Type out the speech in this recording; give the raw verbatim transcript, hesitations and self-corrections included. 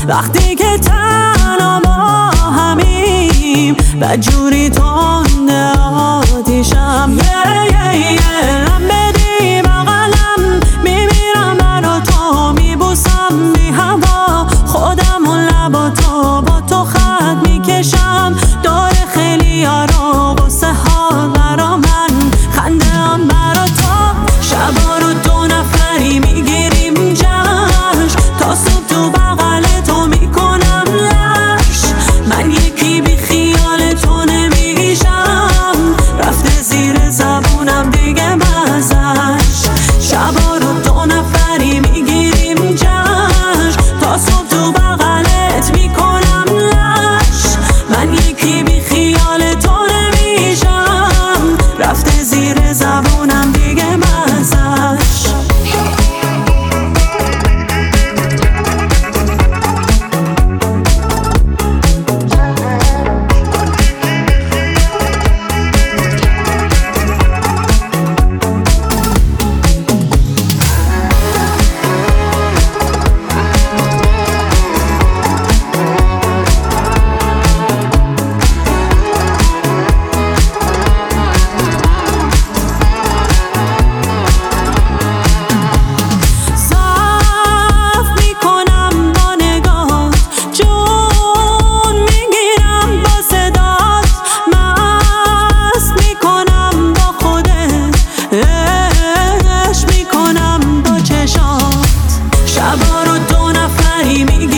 وقتی که تنها ما همیم بدجوری تنده آتیشم yeah, yeah, yeah. لم بدی بغلم میمیرم برا تو میبوسم بی هوا خودم و لبا تو با تو خط میکشم دور خیلی ها رو غصه ها برا من خنده هم برا تو شبا رو دو نفری میگیریم جشن تا صبح تو بغل تو میکنم لش من یکی بی خیال تو نمیشم رفته زیر زبونم دیگه مزش شبا رو دو نفری میگیریم جشن تا صبح تو بغلت میکنم لش من یکی بی خیال تو نمیشم رفته زیر زبونم دیگه مزش شبا رو دو نفری میگی